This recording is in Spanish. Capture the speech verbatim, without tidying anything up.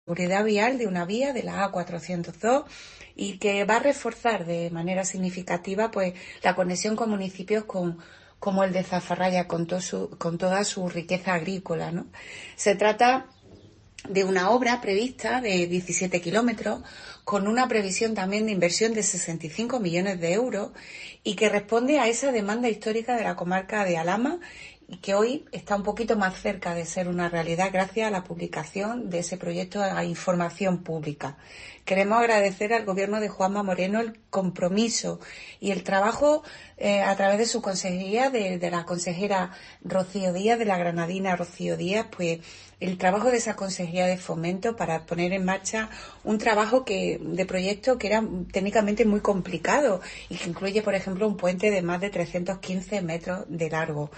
seguridad vial de una vía de la A cuatrocientos dos y que va a reforzar de manera significativa pues la conexión con municipios con, como el de Zafarraya, con, todo su, con toda su riqueza agrícola, ¿no? Se trata de una obra prevista de diecisiete kilómetros, con una previsión también de inversión de sesenta y cinco millones de euros y que responde a esa demanda histórica de la comarca de Alhama y que hoy está un poquito más cerca de ser una realidad gracias a la publicación de ese proyecto a información pública. Queremos agradecer al Gobierno de Juanma Moreno el compromiso y el trabajo eh, a través de su consejería, de, de la consejera Rocío Díaz, de la granadina Rocío Díaz, pues el trabajo de esa consejería de fomento para poner en marcha un trabajo que de proyecto que era técnicamente muy complicado y que incluye, por ejemplo, un puente de más de trescientos quince metros de largo.